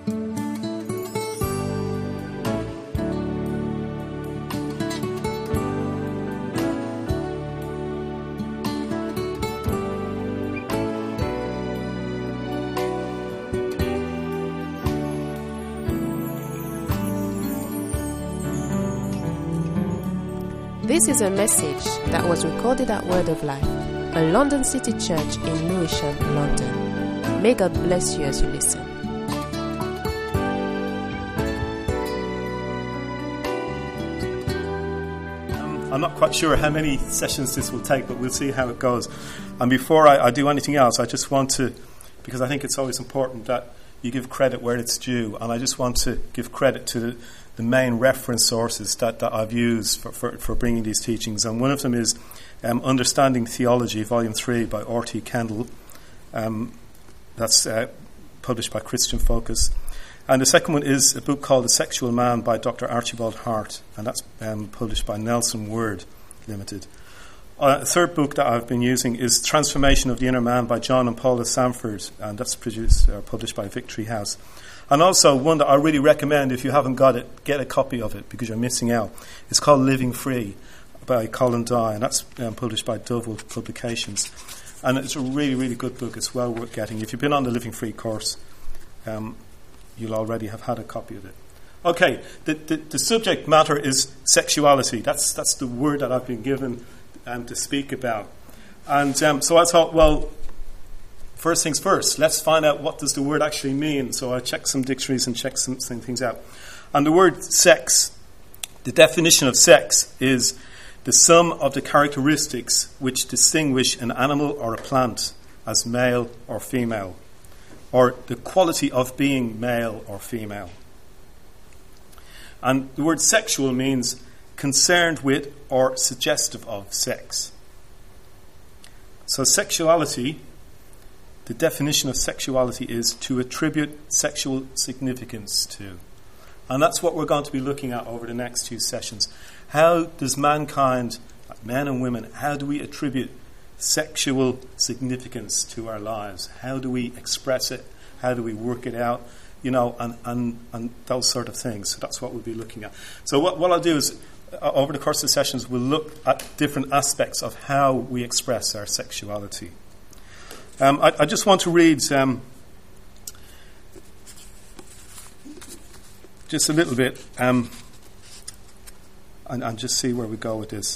This is a message that was recorded at Word of Life, a London City church in Lewisham, London. May God bless you as you listen. I'm not quite sure how many sessions this will take, but we'll see how it goes. And before I do anything else, I just want to, because I think it's always important that you give credit where it's due, and I just want to give credit to the main reference sources that I've used for bringing these teachings. And one of them is Understanding Theology, Volume 3 by R.T. Kendall. That's published by Christian Focus. And the second one is a book called The Sexual Man by Dr. Archibald Hart, and that's published by Nelson Word Limited. A third book that I've been using is Transformation of the Inner Man by John and Paula Sanford, and that's published by Victory House. And also one that I really recommend, if you haven't got it, get a copy of it because you're missing out. It's called Living Free by Colin Dye, and that's published by Dovell Publications. And it's a really, really good book. It's well worth getting. If you've been on the Living Free course, you'll already have had a copy of it. Okay, the subject matter is sexuality. That's the word that I've been given to speak about. And so I thought, well, first things first, let's find out what does the word actually mean. So I checked some dictionaries and checked some things out. And the word sex, the definition of sex is the sum of the characteristics which distinguish an animal or a plant as male or female, or the quality of being male or female. And the word sexual means concerned with or suggestive of sex. So sexuality, the definition of sexuality is to attribute sexual significance to. And that's what we're going to be looking at over the next few sessions. How does mankind, men and women, how do we attribute sexual significance to our lives? How do we express it? How do we work it out? And those sort of things. So that's what we'll be looking at. So what I'll do is, over the course of the sessions, we'll look at different aspects of how we express our sexuality. I just want to read just a little bit and just see where we go with this.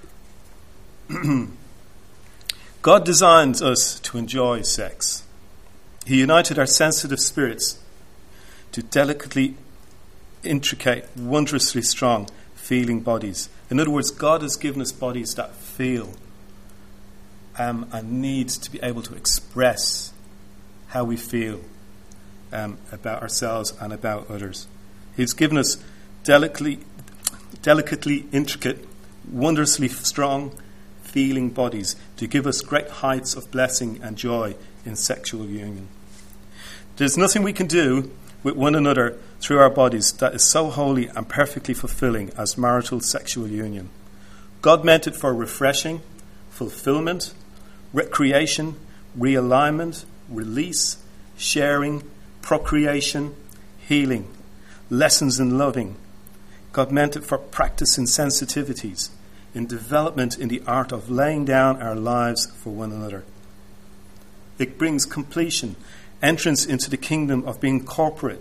God designed us to enjoy sex. He united our sensitive spirits to delicately intricate, wondrously strong feeling bodies. In other words, God has given us bodies that feel and need to be able to express how we feel about ourselves and about others. He's given us delicately intricate, wondrously strong feeling bodies to give us great heights of blessing and joy in sexual union. There's nothing we can do with one another through our bodies that is so holy and perfectly fulfilling as marital sexual union. God meant it for refreshing, fulfillment, recreation, realignment, release, sharing, procreation, healing, lessons in loving. God meant it for practice in sensitivities, in development in the art of laying down our lives for one another. It brings completion, entrance into the kingdom of being corporate.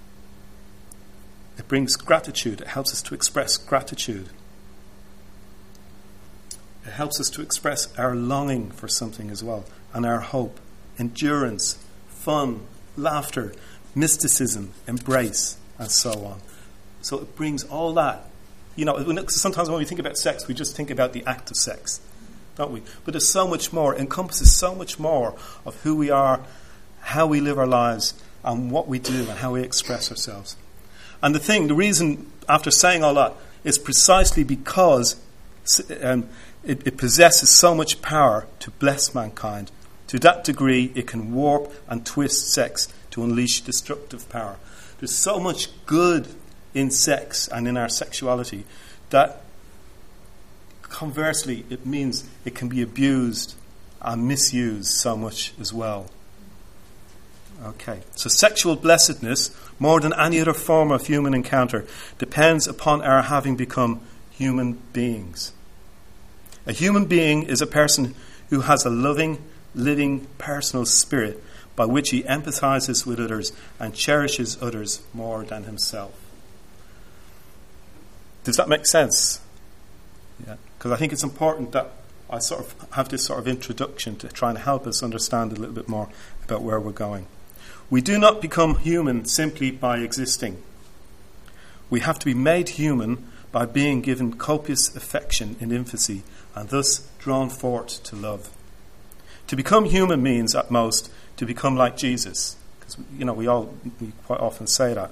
It brings gratitude. It helps us to express gratitude. It helps us to express our longing for something as well, and our hope, endurance, fun, laughter, mysticism, embrace, and so on. So it brings all that. Sometimes when we think about sex, we just think about the act of sex, don't we? But there's so much more. It encompasses so much more of who we are, how we live our lives, and what we do, and how we express ourselves. And the reason, after saying all that, is precisely because it possesses so much power to bless mankind. To that degree, it can warp and twist sex to unleash destructive power. There's so much good in sex and in our sexuality that, conversely, it means it can be abused and misused so much as well. Okay, so sexual blessedness, more than any other form of human encounter, depends upon our having become human beings. A human being is a person who has a loving, living, personal spirit by which he empathizes with others and cherishes others more than himself. Does that make sense? Yeah. Because I think it's important that I sort of have this sort of introduction to try and help us understand a little bit more about where we're going. We do not become human simply by existing. We have to be made human by being given copious affection in infancy and thus drawn forth to love. To become human means, at most, to become like Jesus. Because, we quite often say that.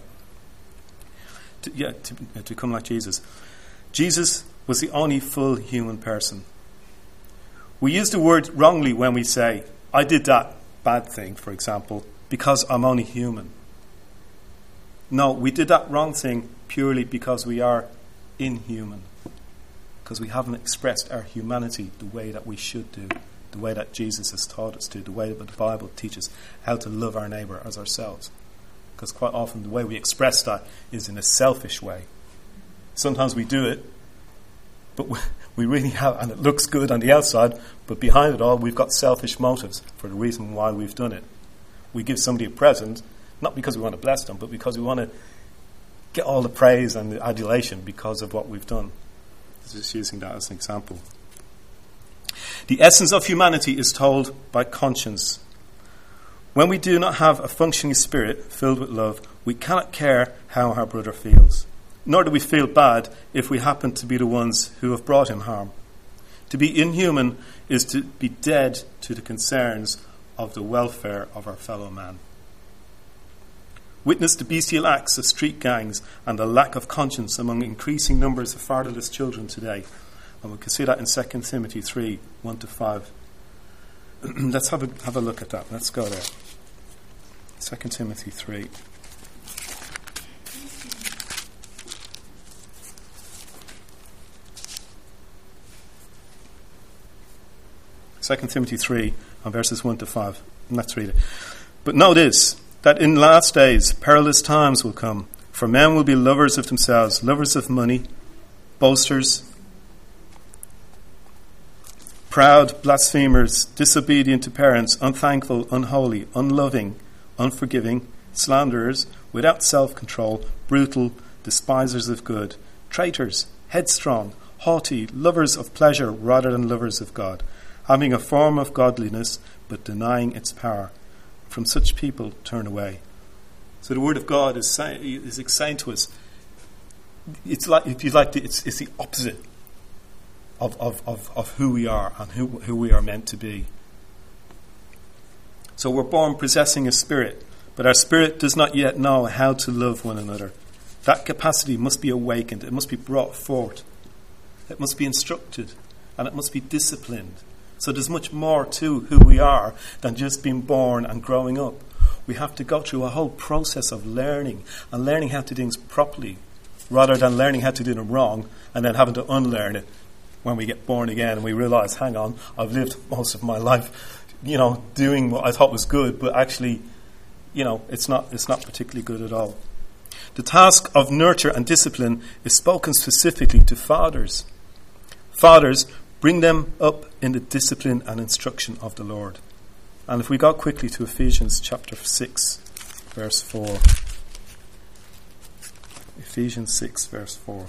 To become like Jesus. Jesus was the only full human person. We use the word wrongly when we say, I did that bad thing, for example, because I'm only human. No, we did that wrong thing purely because we are inhuman. Because we haven't expressed our humanity the way that we should do, the way that Jesus has taught us to, the way that the Bible teaches how to love our neighbour as ourselves. Because quite often the way we express that is in a selfish way. Sometimes we do it, but we really have, and it looks good on the outside, but behind it all we've got selfish motives for the reason why we've done it. We give somebody a present, not because we want to bless them, but because we want to get all the praise and the adulation because of what we've done. Just using that as an example. The essence of humanity is told by conscience. When we do not have a functioning spirit filled with love, we cannot care how our brother feels. Nor do we feel bad if we happen to be the ones who have brought him harm. To be inhuman is to be dead to the concerns of the welfare of our fellow man. Witness the bestial acts of street gangs and the lack of conscience among increasing numbers of fatherless children today. And we can see that in 2 Timothy 3, 1-5. Let's have a look at that. Let's go there. 2 Timothy 3. Second Timothy 3 and verses 1-5. Let's read it. But know this, that in last days perilous times will come, for men will be lovers of themselves, lovers of money, boasters, proud, blasphemers, disobedient to parents, unthankful, unholy, unloving, unforgiving, slanderers, without self-control, brutal, despisers of good, traitors, headstrong, haughty, lovers of pleasure rather than lovers of God, having a form of godliness but denying its power. From such people turn away. So the word of God is saying to us, it's like, if you like, it's the opposite of who we are and who we are meant to be. So we're born possessing a spirit, but our spirit does not yet know how to love one another. That capacity must be awakened. It must be brought forth. It must be instructed, and it must be disciplined. So there's much more to who we are than just being born and growing up. We have to go through a whole process of learning, and learning how to do things properly, rather than learning how to do them wrong and then having to unlearn it when we get born again and we realise, hang on, I've lived most of my life, doing what I thought was good, but actually, it's not particularly good at all. The task of nurture and discipline is spoken specifically to fathers. Fathers, bring them up in the discipline and instruction of the Lord. And if we go quickly to Ephesians chapter 6, verse 4. Ephesians 6, verse 4.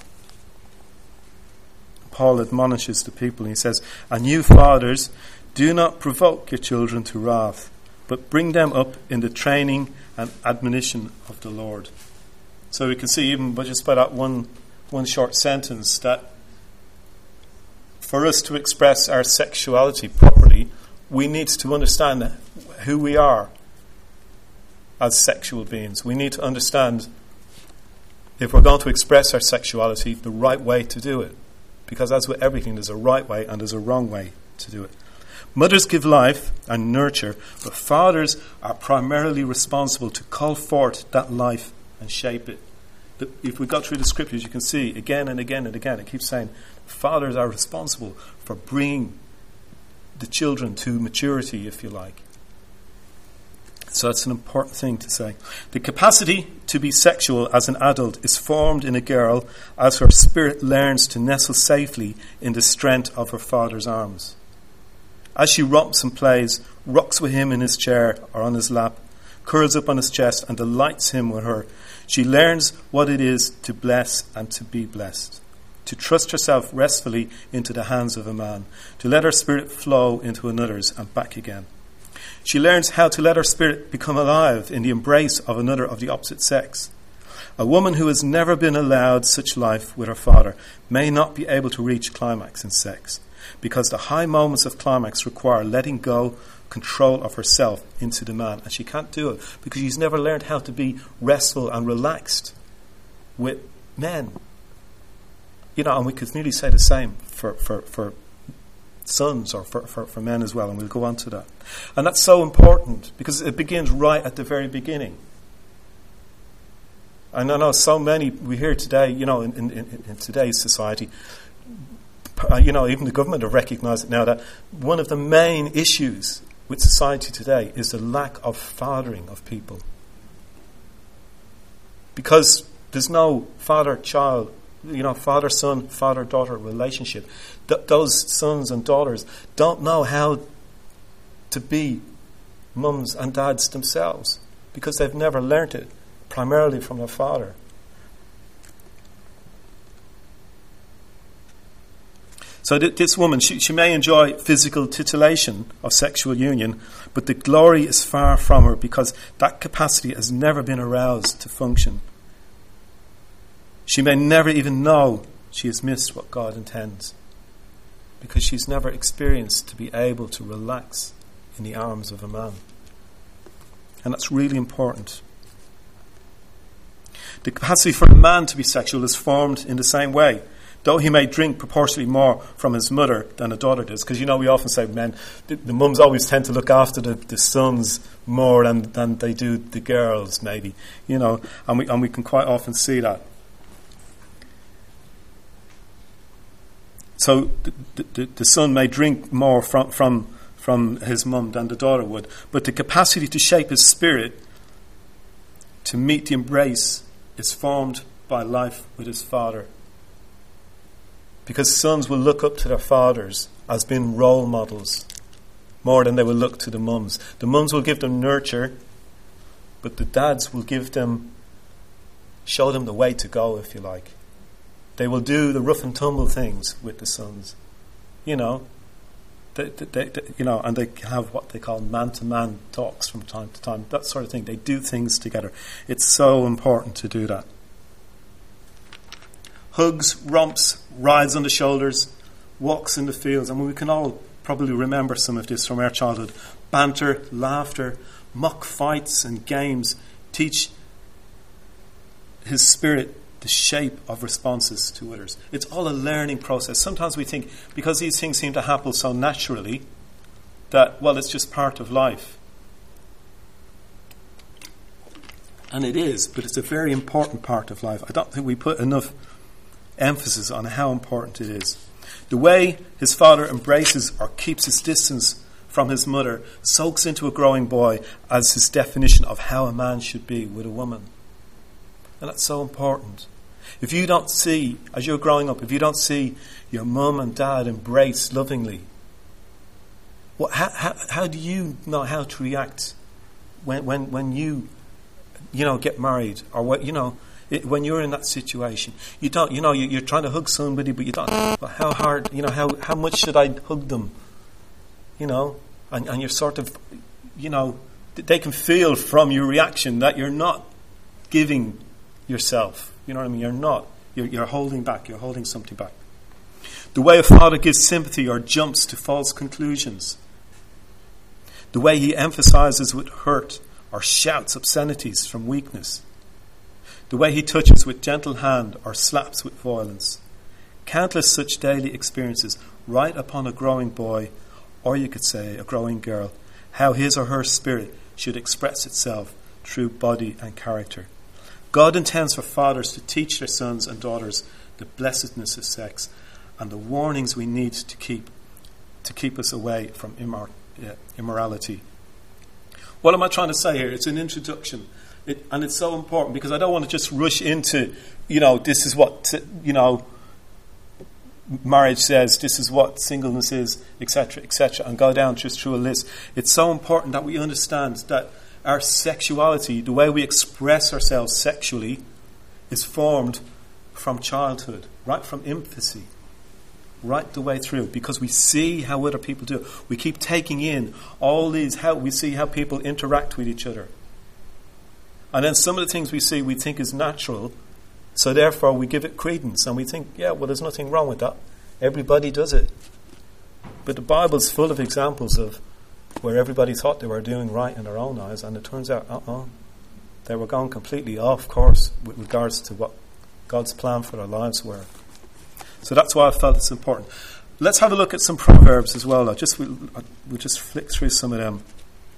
Paul admonishes the people and he says, "And you fathers, do not provoke your children to wrath, but bring them up in the training and admonition of the Lord." So we can see even just by that one short sentence that for us to express our sexuality properly, we need to understand who we are as sexual beings. We need to understand, if we're going to express our sexuality, the right way to do it. Because as with everything, there's a right way and there's a wrong way to do it. Mothers give life and nurture, but fathers are primarily responsible to call forth that life and shape it. But if we go through the scriptures, you can see again and again and again, it keeps saying, fathers are responsible for bringing the children to maturity, if you like. So that's an important thing to say. The capacity to be sexual as an adult is formed in a girl as her spirit learns to nestle safely in the strength of her father's arms. As she romps and plays, rocks with him in his chair or on his lap, curls up on his chest and delights him with her, she learns what it is to bless and to be blessed, to trust herself restfully into the hands of a man, to let her spirit flow into another's and back again. She learns how to let her spirit become alive in the embrace of another of the opposite sex. A woman who has never been allowed such life with her father may not be able to reach climax in sex, because the high moments of climax require letting go control of herself into the man, and she can't do it because she's never learned how to be restful and relaxed with men. And we could nearly say the same for sons or for men as well, and we'll go on to that. And that's so important because it begins right at the very beginning. And I know so many we hear today, in today's society, even the government have recognised it now, that one of the main issues with society today is the lack of fathering of people. Because there's no father-child, father-son, father-daughter relationship. Those sons and daughters don't know how to be mums and dads themselves because they've never learnt it, primarily from their father. So this woman, she may enjoy physical titillation of sexual union, but the glory is far from her because that capacity has never been aroused to function. She may never even know she has missed what God intends because she's never experienced to be able to relax in the arms of a man. And that's really important. The capacity for a man to be sexual is formed in the same way, though he may drink proportionally more from his mother than a daughter does. Because, we often say men, the mums always tend to look after the sons more than they do the girls, maybe. And we can quite often see that. So the son may drink more from his mum than the daughter would. But the capacity to shape his spirit to meet the embrace is formed by life with his father. Because sons will look up to their fathers as being role models more than they will look to the mums. The mums will give them nurture, but the dads will show them the way to go, if you like. They will do the rough and tumble things with the sons. And they have what they call man-to-man talks from time to time, that sort of thing. They do things together. It's so important to do that. Hugs, romps, rides on the shoulders, walks in the fields. We can all probably remember some of this from our childhood. Banter, laughter, mock fights and games teach his spirit the shape of responses to others. It's all a learning process. Sometimes we think, because these things seem to happen so naturally, that, it's just part of life. And it is, but it's a very important part of life. I don't think we put enough emphasis on how important it is. The way his father embraces or keeps his distance from his mother soaks into a growing boy as his definition of how a man should be with a woman. And that's so important. If you don't see, as you're growing up, if you don't see your mum and dad embrace lovingly, how do you know how to react when you get married, or when you're in that situation? You don't, you're trying to hug somebody, but you don't. How hard, how much should I hug them? And you're sort of, they can feel from your reaction that you're not giving yourself. You know what I mean? You're not. You're holding back. You're holding something back. The way a father gives sympathy or jumps to false conclusions. The way he emphasizes with hurt or shouts obscenities from weakness. The way he touches with gentle hand or slaps with violence. Countless such daily experiences right upon a growing boy, or you could say a growing girl, how his or her spirit should express itself through body and character. God intends for fathers to teach their sons and daughters the blessedness of sex and the warnings we need to keep us away from immorality. What am I trying to say here? It's an introduction. And it's so important because I don't want to just rush into, this is what, marriage says, this is what singleness is, etc., and go down just through a list. It's so important that we understand that our sexuality, the way we express ourselves sexually, is formed from childhood, right from infancy, right the way through, because we see how other people do it. We keep taking in all these, we see how people interact with each other. And then some of the things we see we think is natural, so therefore we give it credence and we think, there's nothing wrong with that. Everybody does it. But the Bible's full of examples of where everybody thought they were doing right in their own eyes, and it turns out, they were going completely off course with regards to what God's plan for their lives were. So that's why I felt it's important. Let's have a look at some Proverbs as well. We'll just flick through some of them.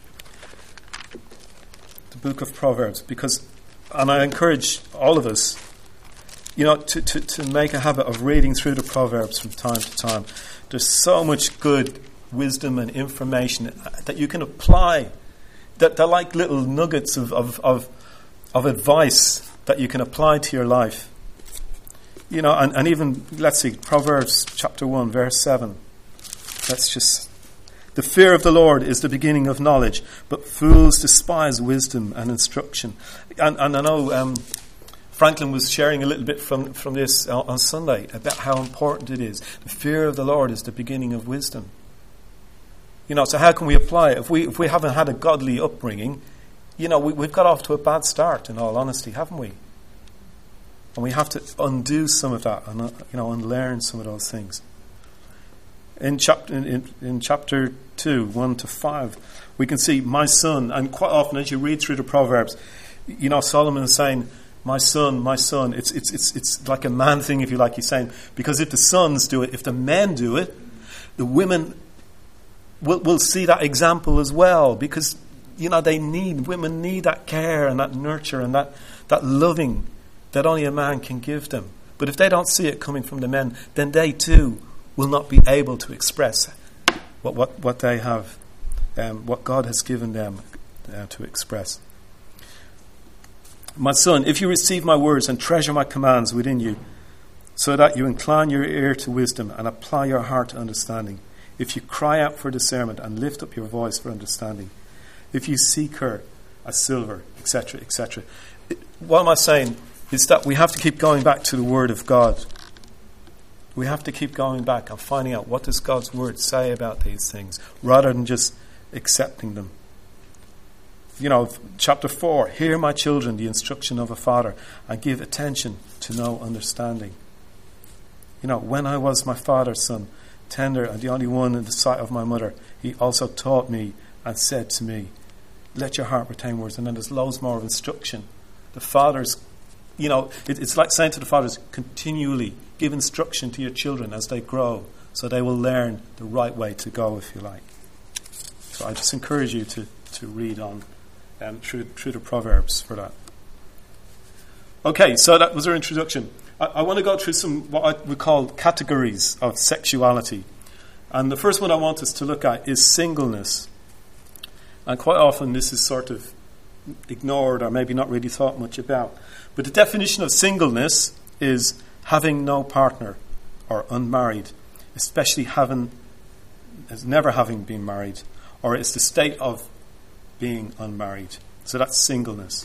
The book of Proverbs, and I encourage all of us, to make a habit of reading through the Proverbs from time to time. There's so much good wisdom and information that you can apply. That they're like little nuggets of advice that you can apply to your life. And even, let's see, Proverbs chapter 1, verse 7. The fear of the Lord is the beginning of knowledge, but fools despise wisdom and instruction. And I know Franklin was sharing a little bit from this on Sunday about how important it is. The fear of the Lord is the beginning of wisdom. So how can we apply it? If we haven't had a godly upbringing, we've got off to a bad start, in all honesty, haven't we? And we have to undo some of that and unlearn some of those things. In chapter 2, 1 to 5, we can see, my son, and quite often as you read through the Proverbs, Solomon is saying, my son, it's like a man thing, if you like. He's saying, because if the sons do it, if the men do it, the women will see that example as well, because women need that care and that nurture and that loving that only a man can give them. But if they don't see it coming from the men, then they too will not be able to express what they have, what God has given them to express. My son, if you receive my words and treasure my commands within you, so that you incline your ear to wisdom and apply your heart to understanding, if you cry out for discernment and lift up your voice for understanding, if you seek her as silver, etc., etc. What am I saying is that we have to keep going back to the Word of God. We have to keep going back and finding out what does God's Word say about these things, rather than just accepting them. Chapter 4, hear my children the instruction of a father, and give attention to no understanding. When I was my father's son, tender and the only one in the sight of my mother, he also taught me and said to me, let your heart retain words. And then there's loads more of instruction. The fathers, it's like saying to the fathers, continually give instruction to your children as they grow, so they will learn the right way to go, if you like. So I just encourage you to read on through the Proverbs for that. Okay, so that was our introduction. I want to go through some what I would call categories of sexuality. And the first one I want us to look at is singleness. And quite often this is sort of ignored or maybe not really thought much about. But the definition of singleness is having no partner or unmarried, especially never having been married, or it's the state of being unmarried. So that's singleness.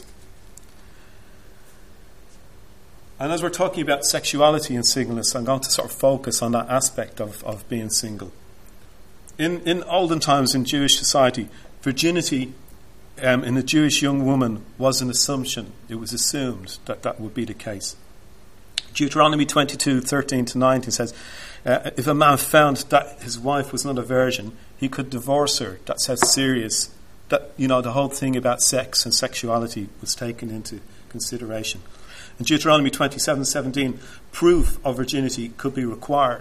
And as we're talking about sexuality and singleness, I'm going to sort of focus on that aspect of being single. In olden times in Jewish society, virginity in a Jewish young woman was an assumption. It was assumed that would be the case. Deuteronomy 22:13-19 says, if a man found that his wife was not a virgin, he could divorce her. That's how serious that the whole thing about sex and sexuality was taken into consideration. In Deuteronomy 27:17, proof of virginity could be required.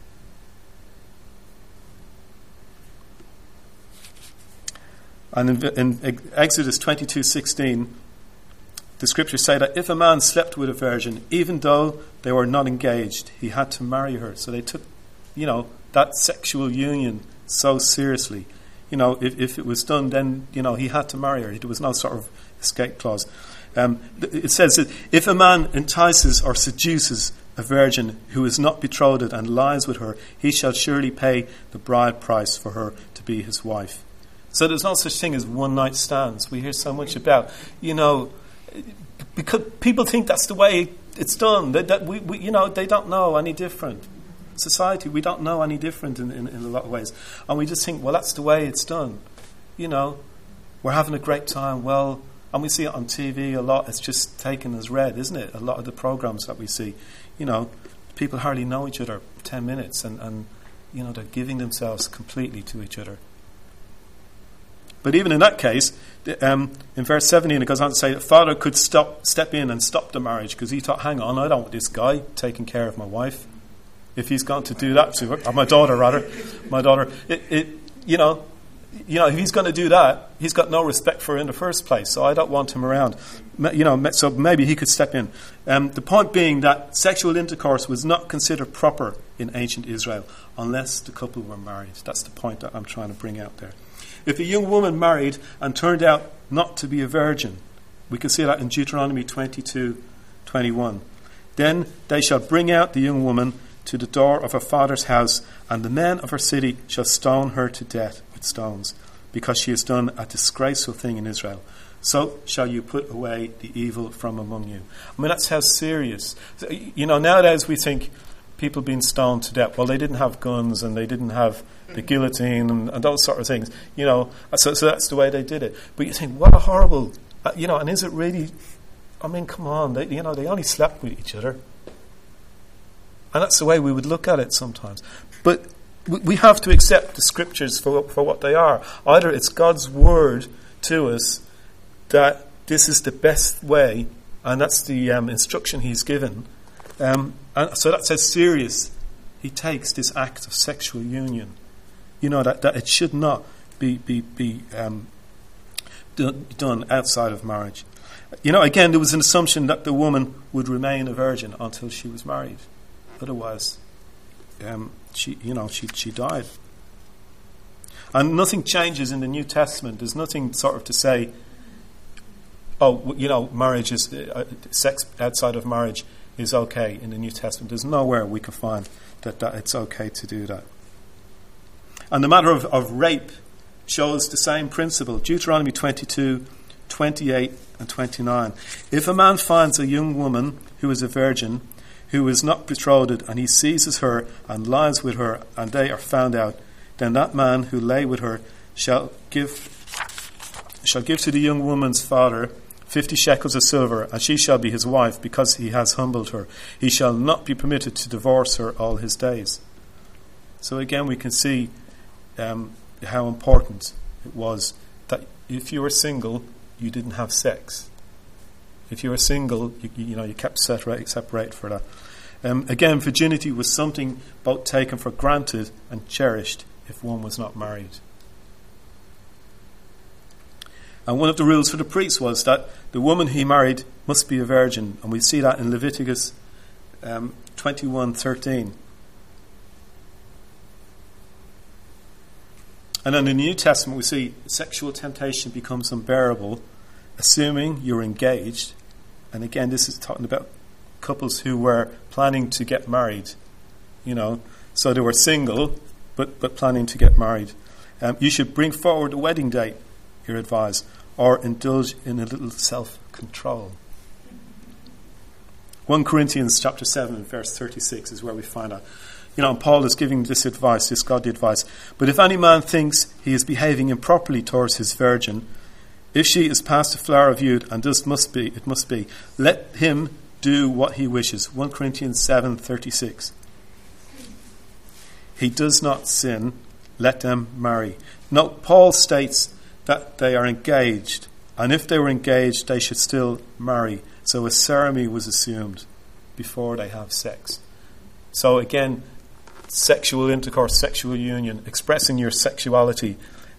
And in Exodus 22:16, the scriptures say that if a man slept with a virgin, even though they were not engaged, he had to marry her. So they took, that sexual union so seriously. if it was done, then, he had to marry her. There was no sort of escape clause. It says that if a man entices or seduces a virgin who is not betrothed and lies with her, he shall surely pay the bride price for her to be his wife. So there's no such thing as one-night stands. We hear so much about, because people think that's the way it's done. They don't know any different. Society, we don't know any different in a lot of ways. And we just think, well, that's the way it's done. We're having a great time. Well, and we see it on TV a lot. It's just taken as read, isn't it? A lot of the programs that we see, people hardly know each other 10 minutes and they're giving themselves completely to each other. But even in that case, in verse 17, it goes on to say that father could step in and stop the marriage because he thought, hang on, I don't want this guy taking care of my wife. If he's going to do that to her, or my daughter, if he's going to do that, he's got no respect for her in the first place, so I don't want him around. So maybe he could step in. The point being that sexual intercourse was not considered proper in ancient Israel unless the couple were married. That's the point that I'm trying to bring out there. If a young woman married and turned out not to be a virgin, we can see that in Deuteronomy 22:21. Then they shall bring out the young woman to the door of her father's house, and the men of her city shall stone her to death with stones, because she has done a disgraceful thing in Israel. So shall you put away the evil from among you. I mean, that's how serious. Nowadays we think people being stoned to death, well, they didn't have guns and they didn't have the guillotine and those sort of things. So that's the way they did it. But you think, what a horrible, and is it really, I mean, come on, they only slept with each other. And that's the way we would look at it sometimes. But we have to accept the scriptures for what they are. Either it's God's word to us that this is the best way, and that's the instruction he's given. And so that's how serious he takes this act of sexual union. That it should not be done outside of marriage. Again, there was an assumption that the woman would remain a virgin until she was married. Otherwise, she died. And nothing changes in the New Testament. There's nothing sort of to say, marriage is sex outside of marriage is okay in the New Testament. There's nowhere we can find that it's okay to do that. And the matter of rape shows the same principle. Deuteronomy 22:28 and 29. If a man finds a young woman who is a virgin, who is not betrothed, and he seizes her and lies with her, and they are found out, then that man who lay with her shall give to the young woman's father 50 shekels of silver, and she shall be his wife, because he has humbled her. He shall not be permitted to divorce her all his days. So again, we can see how important it was that if you were single, you didn't have sex. If you were single, you kept separate for that. Again, virginity was something both taken for granted and cherished if one was not married. And one of the rules for the priest was that the woman he married must be a virgin, and we see that in Leviticus 21:13. And in the New Testament, we see sexual temptation becomes unbearable, assuming you're engaged. And again, this is talking about couples who were planning to get married, so they were single, but planning to get married. You should bring forward a wedding date, you're advised, or indulge in a little self-control. 1 Corinthians chapter 7, verse 36 is where we find out. Paul is giving this advice, this godly advice. But if any man thinks he is behaving improperly towards his virgin, if she is past the flower of youth, and it must be, let him do what he wishes. 1 Corinthians 7:36. He does not sin, let them marry. No, Paul states that they are engaged, and if they were engaged, they should still marry. So a ceremony was assumed before they have sex. So again, sexual intercourse, sexual union, expressing your sexuality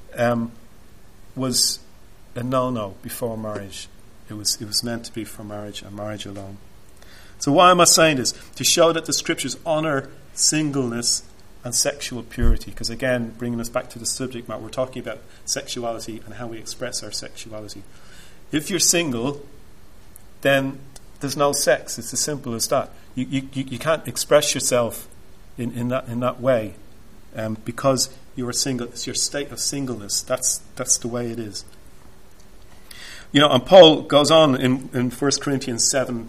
was a no-no before marriage. It was meant to be for marriage and marriage alone. So why am I saying this? To show that the scriptures honour singleness and sexual purity. Because again, bringing us back to the subject matter, we're talking about sexuality and how we express our sexuality. If you're single, then there's no sex. It's as simple as that. You can't express yourself in that way because you are single. It's your state of singleness. That's the way it is. And Paul goes on in 1 Corinthians 7,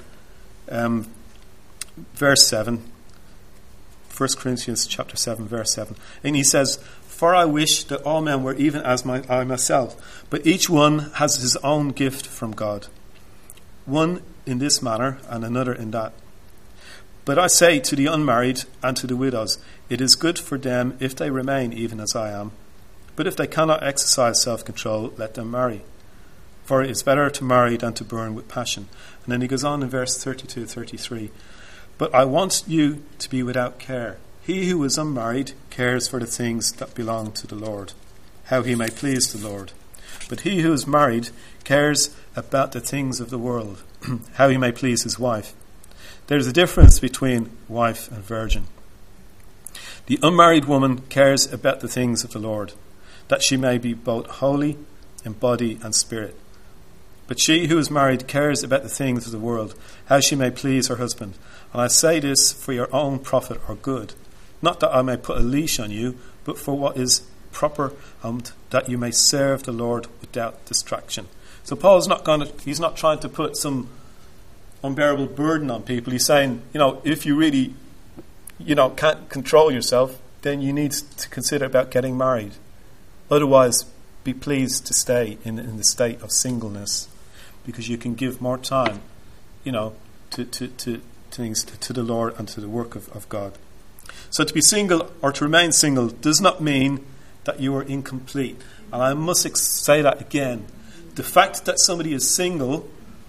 verse 7. 1 Corinthians chapter 7, verse 7. And he says, "For I wish that all men were even as I myself, but each one has his own gift from God. One in this manner and another in that. But I say to the unmarried and to the widows, it is good for them if they remain even as I am. But if they cannot exercise self-control, let them marry. For it is better to marry than to burn with passion." And then he goes on in verse 32, 33. "But I want you to be without care. He who is unmarried cares for the things that belong to the Lord, how he may please the Lord. But he who is married cares about the things of the world, how he may please his wife. There is a difference between wife and virgin. The unmarried woman cares about the things of the Lord, that she may be both holy in body and spirit. But she who is married cares about the things of the world, how she may please her husband. And I say this for your own profit or good, not that I may put a leash on you, but for what is proper, that you may serve the Lord without distraction." So Paul's he's not trying to put some unbearable burden on people. He's saying, if you really, can't control yourself, then you need to consider about getting married. Otherwise, be pleased to stay in the state of singleness, because you can give more time, to things, to the Lord and to the work of God. So to be single or to remain single does not mean that you are incomplete. And I must say that again. The fact that somebody is single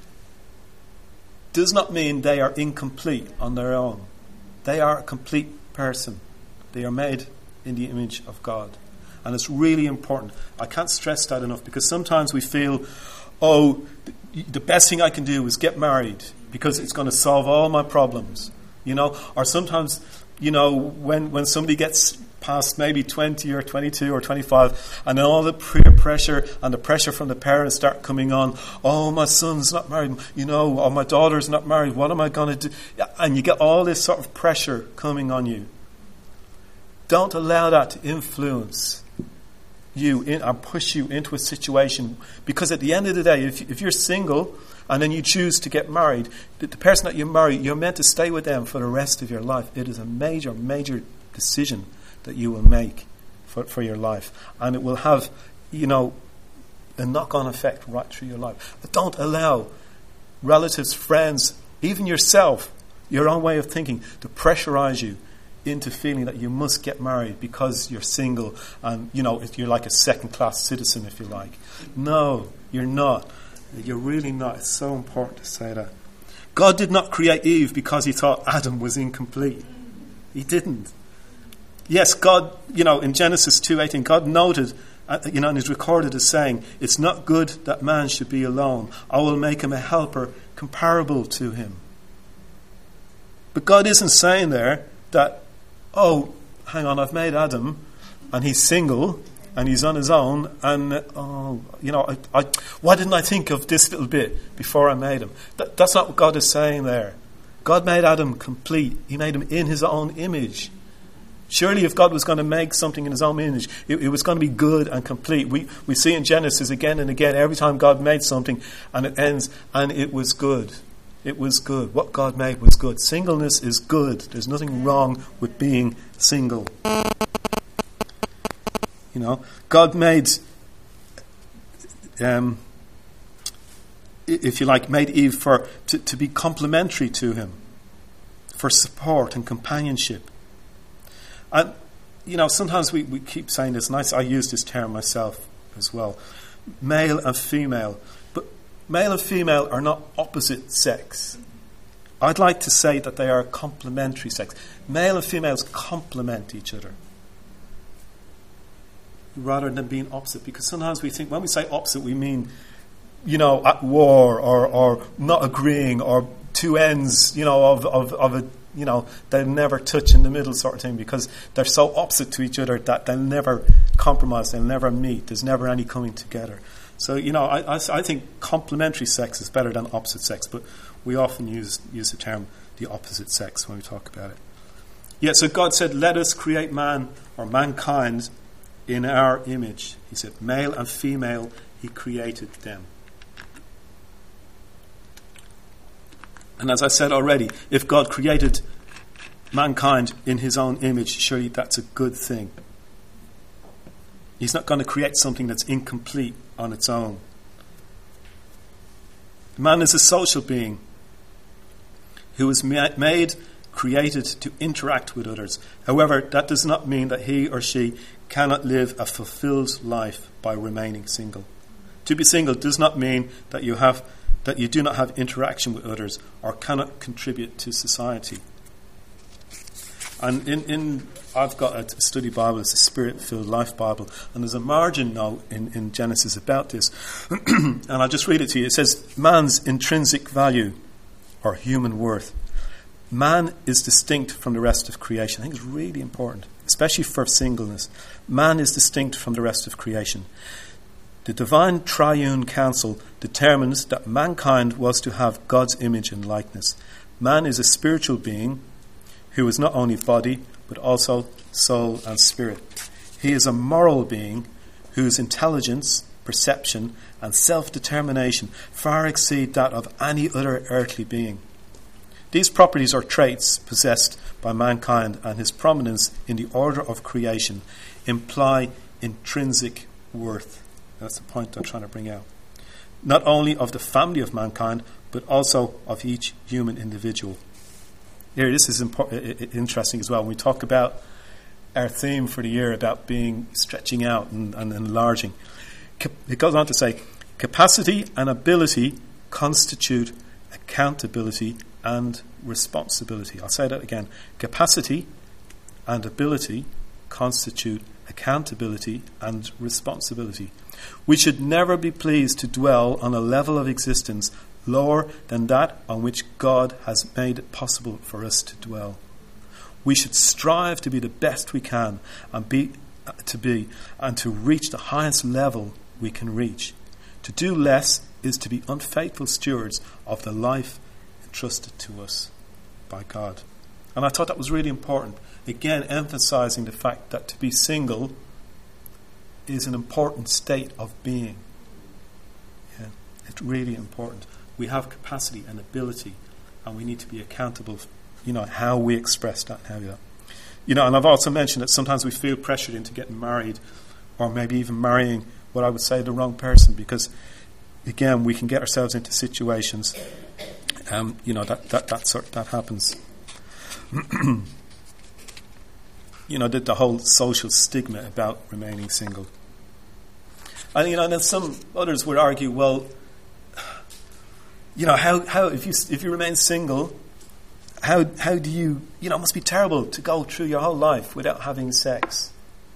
does not mean they are incomplete on their own. They are a complete person. They are made in the image of God. And it's really important. I can't stress that enough, because sometimes we feel, the best thing I can do is get married because it's going to solve all my problems. Or sometimes, when somebody gets past maybe 20 or 22 or 25, and then all the peer pressure and the pressure from the parents start coming on. Oh, my son's not married, or my daughter's not married. What am I going to do? And you get all this sort of pressure coming on you. Don't allow that to influence you and push you into a situation, because at the end of the day, if you're single and then you choose to get married, the person that you marry, you're meant to stay with them for the rest of your life. It is a major, major decision that you will make for your life, and it will have, a knock-on effect right through your life. But don't allow relatives, friends, even yourself, your own way of thinking, to pressurize you into feeling that you must get married because you're single and, if you're like a second-class citizen, if you like. No, you're not. You're really not. It's so important to say that. God did not create Eve because he thought Adam was incomplete. He didn't. Yes, God, in Genesis 2:18, God noted, and is recorded as saying, "It's not good that man should be alone. I will make him a helper comparable to him." But God isn't saying there that, hang on, I've made Adam and he's single and he's on his own, and why didn't I think of this little bit before I made him? That's not what God is saying there. God made Adam complete. He made him in his own image. Surely if God was going to make something in his own image, it was going to be good and complete. We see in Genesis again and again, every time God made something, and it ends, and it was good. It was good. What God made was good. Singleness is good. There's nothing wrong with being single. God made, if you like, made Eve to be complementary to him, for support and companionship. And, sometimes we keep saying this, and I use this term myself as well, male and female. But male and female are not opposite sex. I'd like to say that they are complementary sex. Male and females complement each other, rather than being opposite. Because sometimes we think, when we say opposite, we mean, at war or not agreeing, or two ends, of a they'll never touch in the middle sort of thing, because they're so opposite to each other that they'll never compromise, they'll never meet, there's never any coming together. So, I think complementary sex is better than opposite sex, but we often use the term the opposite sex when we talk about it. Yeah, so God said, let us create man or mankind in our image. He said, male and female, he created them. And as I said already, if God created mankind in his own image, surely that's a good thing. He's not going to create something that's incomplete on its own. Man is a social being who was created to interact with others. However, that does not mean that he or she cannot live a fulfilled life by remaining single. To be single does not mean that you do not have interaction with others or cannot contribute to society. And I've got a study Bible, it's a Spirit-filled Life Bible, and there's a margin note in Genesis about this. And I'll just read it to you. It says, man's intrinsic value, or human worth. Man is distinct from the rest of creation. I think it's really important, especially for singleness. Man is distinct from the rest of creation. The divine triune council determines that mankind was to have God's image and likeness. Man is a spiritual being who is not only body, but also soul and spirit. He is a moral being whose intelligence, perception, and self-determination far exceed that of any other earthly being. These properties are traits possessed by mankind, and his prominence in the order of creation imply intrinsic worth. That's the point I'm trying to bring out. Not only of the family of mankind, but also of each human individual. Here, this is interesting as well. When we talk about our theme for the year about being stretching out and enlarging, it goes on to say, capacity and ability constitute accountability and responsibility. I'll say that again. Capacity and ability constitute accountability and responsibility. We should never be pleased to dwell on a level of existence lower than that on which God has made it possible for us to dwell. We should strive to be the best we can and to reach the highest level we can reach. To do less is to be unfaithful stewards of the life entrusted to us by God. And I thought that was really important. Again, emphasizing the fact that to be single is an important state of being. Yeah, it's really important. We have capacity and ability, and we need to be accountable, how we express that. And I've also mentioned that sometimes we feel pressured into getting married, or maybe even marrying what I would say the wrong person, because again, we can get ourselves into situations, that happens. The whole social stigma about remaining single. And then some others would argue, well, how if you remain single, how do you, it must be terrible to go through your whole life without having sex.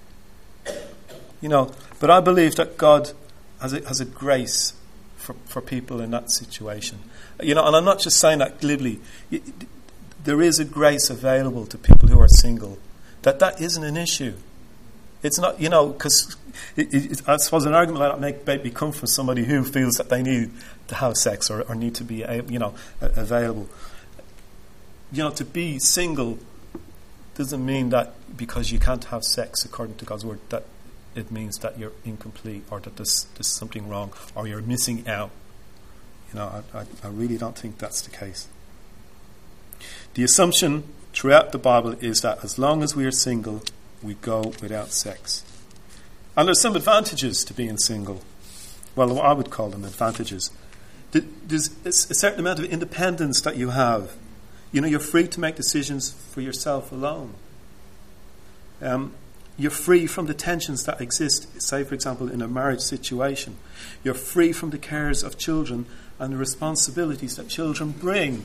But I believe that God has a grace for people in that situation. And I'm not just saying that glibly. There is a grace available to people who are single. That isn't an issue. It's not, because I suppose an argument like that may come from somebody who feels that they need to have sex or need to be, available. To be single doesn't mean that because you can't have sex according to God's word, that it means that you're incomplete or that there's something wrong or you're missing out. I really don't think that's the case. The assumption throughout the Bible is that as long as we are single, we go without sex. And there's some advantages to being single. Well, I would call them advantages. There's a certain amount of independence that you have. You're free to make decisions for yourself alone. You're free from the tensions that exist, say, for example, in a marriage situation. You're free from the cares of children and the responsibilities that children bring.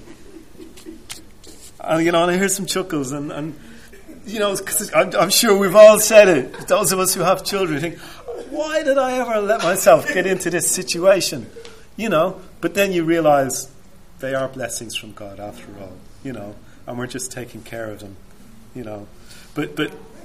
And I hear some chuckles, and 'cause I'm sure we've all said it. Those of us who have children think, why did I ever let myself get into this situation? But then you realise they are blessings from God after all, and we're just taking care of them, But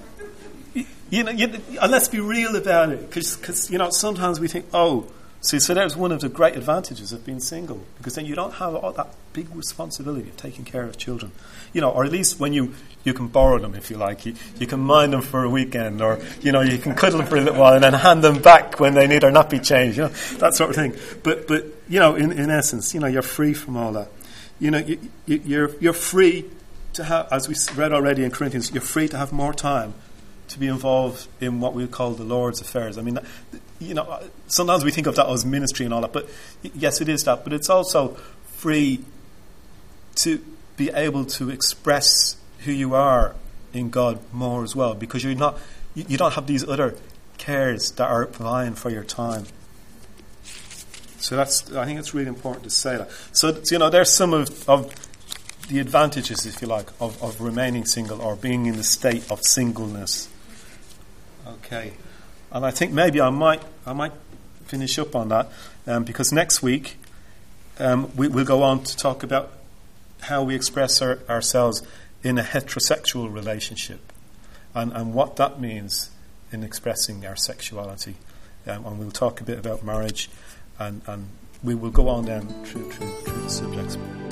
let's be real about it, because sometimes we think, so there's one of the great advantages of being single, because then you don't have all that big responsibility of taking care of children, or at least when you can borrow them, if you like. You can mind them for a weekend, or, you can cuddle them for a little while and then hand them back when they need their nappy change, that sort of thing. But in essence, you're free from all that. You're free to have, as we read already in Corinthians, you're free to have more time to be involved in what we call the Lord's affairs. I mean, sometimes we think of that as ministry and all that, but yes, it is that. But it's also free to be able to express who you are in God more as well, because you don't have these other cares that are vying for your time. So I think it's really important to say that. So there's some of the advantages, if you like, of remaining single or being in the state of singleness. Okay, and I think maybe I might finish up on that, because next week we'll go on to talk about how we express ourselves in a heterosexual relationship, and what that means in expressing our sexuality, and we'll talk a bit about marriage, and we will go on then through the subjects.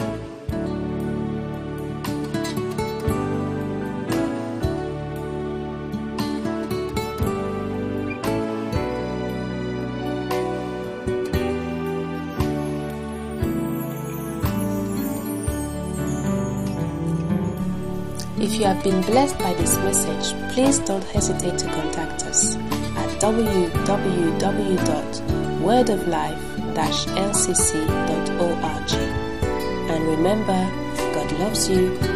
If you have been blessed by this message, please don't hesitate to contact us at www.wordoflife-lcc.org. And remember, God loves you